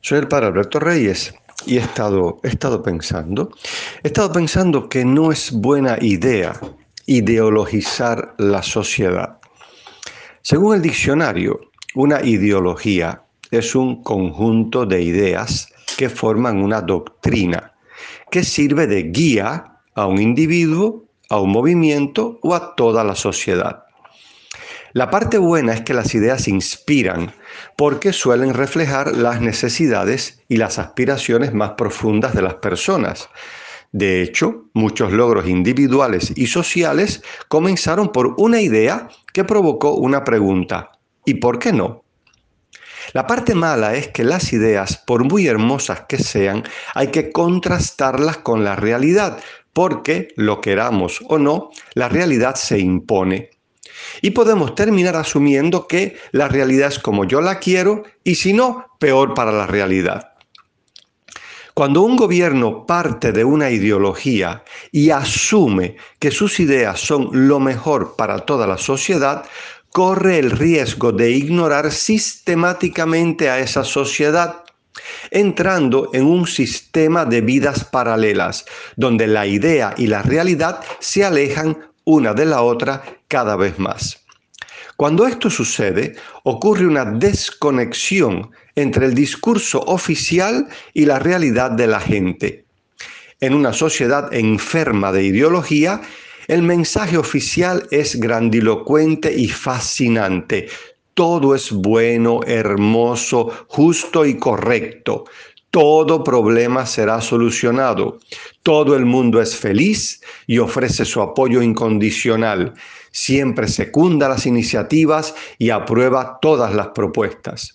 Soy el padre Alberto Reyes y he estado pensando que no es buena idea ideologizar la sociedad. Según el diccionario, una ideología es un conjunto de ideas que forman una doctrina que sirve de guía a un individuo, a un movimiento o a toda la sociedad. La parte buena es que las ideas inspiran porque suelen reflejar las necesidades y las aspiraciones más profundas de las personas. De hecho, muchos logros individuales y sociales comenzaron por una idea que provocó una pregunta: ¿y por qué no? La parte mala es que las ideas, por muy hermosas que sean, hay que contrastarlas con la realidad, porque, lo queramos o no, la realidad se impone. Y podemos terminar asumiendo que la realidad es como yo la quiero y si no, peor para la realidad. Cuando un gobierno parte de una ideología y asume que sus ideas son lo mejor para toda la sociedad, corre el riesgo de ignorar sistemáticamente a esa sociedad, entrando en un sistema de vidas paralelas, donde la idea y la realidad se alejan una de la otra cada vez más. Cuando esto sucede, ocurre una desconexión entre el discurso oficial y la realidad de la gente. En una sociedad enferma de ideología, el mensaje oficial es grandilocuente y fascinante. Todo es bueno, hermoso, justo y correcto. Todo problema será solucionado. Todo el mundo es feliz y ofrece su apoyo incondicional. Siempre secunda las iniciativas y aprueba todas las propuestas.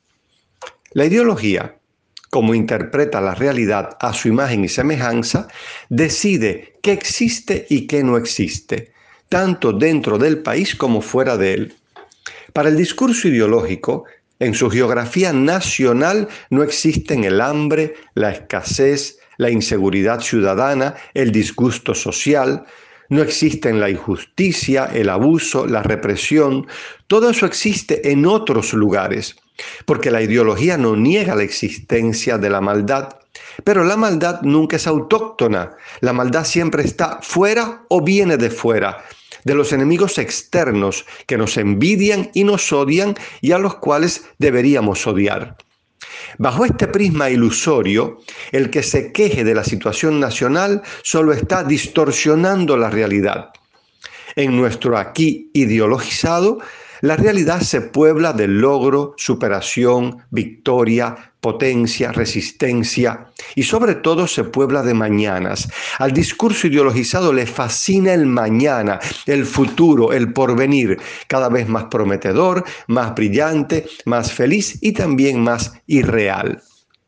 La ideología, como interpreta la realidad a su imagen y semejanza, decide qué existe y qué no existe, tanto dentro del país como fuera de él. Para el discurso ideológico, en su geografía nacional no existen el hambre, la escasez, la inseguridad ciudadana, el disgusto social, no existen la injusticia, el abuso, la represión. Todo eso existe en otros lugares, porque la ideología no niega la existencia de la maldad, pero la maldad nunca es autóctona. La maldad siempre está fuera o viene de fuera, de los enemigos externos que nos envidian y nos odian y a los cuales deberíamos odiar. Bajo este prisma ilusorio, el que se queje de la situación nacional solo está distorsionando la realidad. En nuestro aquí ideologizado, la realidad se puebla de logro, superación, victoria, potencia, resistencia y sobre todo se puebla de mañanas. Al discurso ideologizado le fascina el mañana, el futuro, el porvenir, cada vez más prometedor, más brillante, más feliz y también más irreal.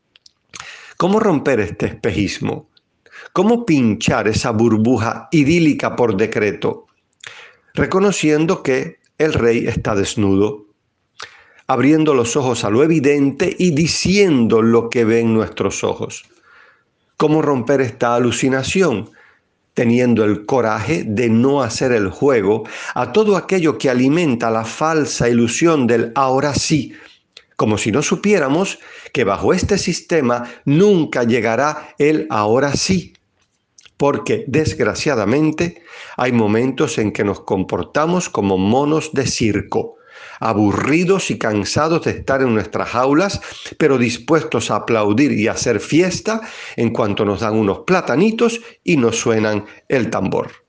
¿Cómo romper este espejismo? ¿Cómo pinchar esa burbuja idílica por decreto? Reconociendo que el rey está desnudo, abriendo los ojos a lo evidente y diciendo lo que ven nuestros ojos. ¿Cómo romper esta alucinación? Teniendo el coraje de no hacer el juego a todo aquello que alimenta la falsa ilusión del ahora sí, como si no supiéramos que bajo este sistema nunca llegará el ahora sí. Porque, desgraciadamente, hay momentos en que nos comportamos como monos de circo, aburridos y cansados de estar en nuestras jaulas, pero dispuestos a aplaudir y a hacer fiesta en cuanto nos dan unos platanitos y nos suenan el tambor.